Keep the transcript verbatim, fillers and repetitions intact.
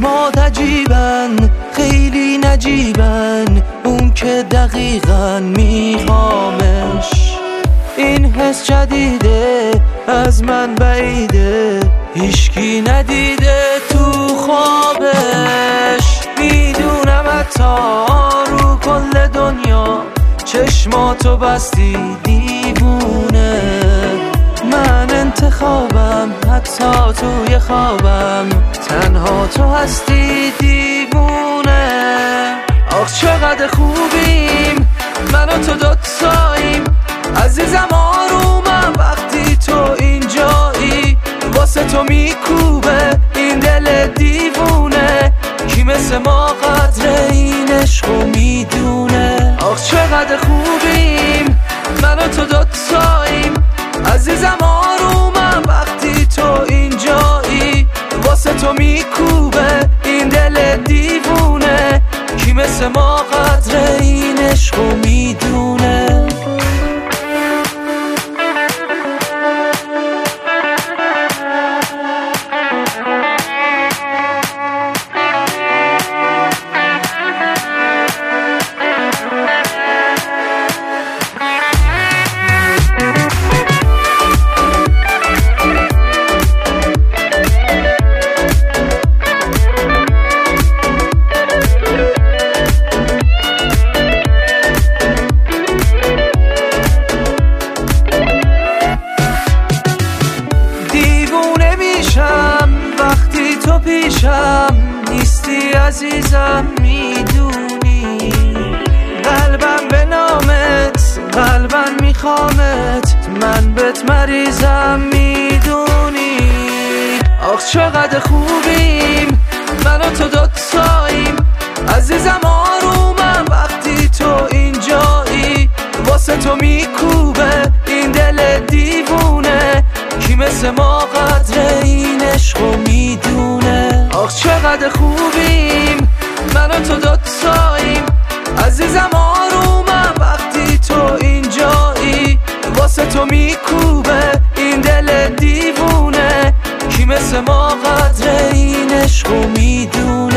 چشمات عجیبن، خیلی نجیبن، اون که دقیقاً میخوامش. این حس جدیده، از من بعیده، هیچکی ندیده تو خوابش. میدونم حتی رو کل دنیا چشماتو بستی دیوونه. من انتخابم حتی توی خوابم، تنها تو هستی دیوونه. آخ چقدر خوبیم من و تو دوتاییم، عزیزم آرومم وقتی تو اینجایی. واسه تو میکوبه این دل دیوونه، کی مثل ما قدر این عشقو میدونه. آخ چقدر خوبیم من و تو دوتاییم، عزیزم آرومم وقتی تو اینجایی. واسه تو میکوبه این دل دیوونه، کی مثل ما قدر این عشقو میدونه. وقتی تو پیشم نیستی عزیزم، میدونی قلبم به نامت، قلبم میخوامت، من بهت مریضم میدونی. آخ چقدر خوبیم من و تو دوتاییم، عزیزم آرومم وقتی تو اینجایی. واسه تو میکوبه این دل دیوونه، کی مثل ما قدر این عشقو میدونه. آخ چقدر خوبیم من و تو دوتاییم، عزیزم آرومم وقتی تو اینجایی. واسه تو میکوبه این دل دیوونه، کی مثل ما قدر این عشقو میدونه.